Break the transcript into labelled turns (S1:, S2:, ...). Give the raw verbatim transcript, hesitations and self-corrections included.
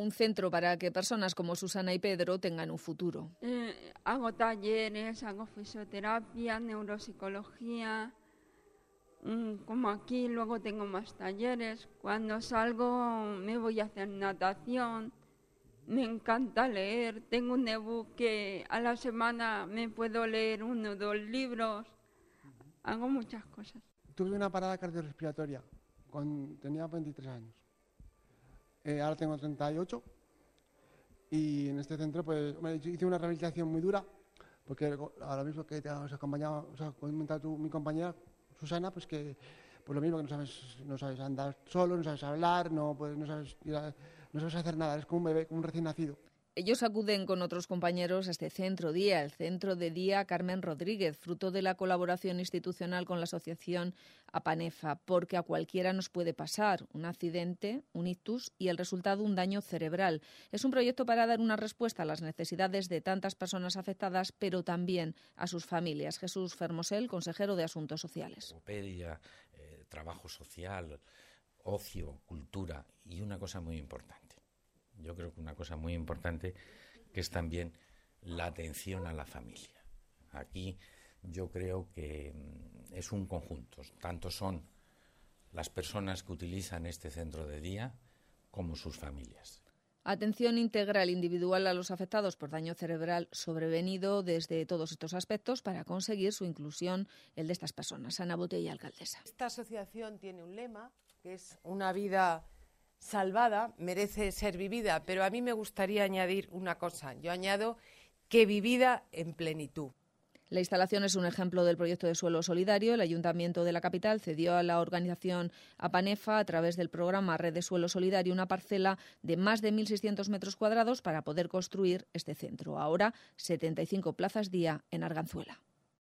S1: Un centro para que personas como Susana y Pedro tengan un futuro.
S2: Eh, hago talleres, hago fisioterapia, neuropsicología, mmm, como aquí, luego tengo más talleres. Cuando salgo me voy a hacer natación, me encanta leer, tengo un ebook que a la semana me puedo leer uno o dos libros, hago muchas cosas.
S3: Tuve una parada cardiorrespiratoria cuando tenía veintitrés años. Eh, ahora tengo treinta y ocho y en este centro pues me hice una rehabilitación muy dura porque ahora mismo que te has acompañado, o sea, comentado tú, mi compañera Susana, pues que pues lo mismo que no sabes, no sabes andar solo, no sabes hablar, no, pues, no, sabes, no sabes hacer nada, eres como un bebé, como un recién nacido.
S1: Ellos acuden con otros compañeros a este centro día, el Centro de Día Carmen Rodríguez, fruto de la colaboración institucional con la asociación APANEFA, porque a cualquiera nos puede pasar un accidente, un ictus y el resultado un daño cerebral. Es un proyecto para dar una respuesta a las necesidades de tantas personas afectadas, pero también a sus familias. Jesús Fermosel, consejero de Asuntos Sociales.
S4: Logopedia, eh, trabajo social, ocio, cultura y una cosa muy importante. Yo creo que una cosa muy importante que es también la atención a la familia. Aquí yo creo que es un conjunto. Tanto son las personas que utilizan este centro de día como sus familias.
S1: Atención integral individual a los afectados por daño cerebral sobrevenido desde todos estos aspectos para conseguir su inclusión, el de estas personas. Ana Botella, alcaldesa.
S5: Esta asociación tiene un lema que es una vida salvada merece ser vivida, pero a mí me gustaría añadir una cosa. Yo añado que vivida en plenitud.
S1: La instalación es un ejemplo del proyecto de suelo solidario. El Ayuntamiento de la capital cedió a la organización APANEFA, a través del programa Red de Suelo Solidario, una parcela de más de mil seiscientos metros cuadrados para poder construir este centro. Ahora, setenta y cinco plazas día en Arganzuela.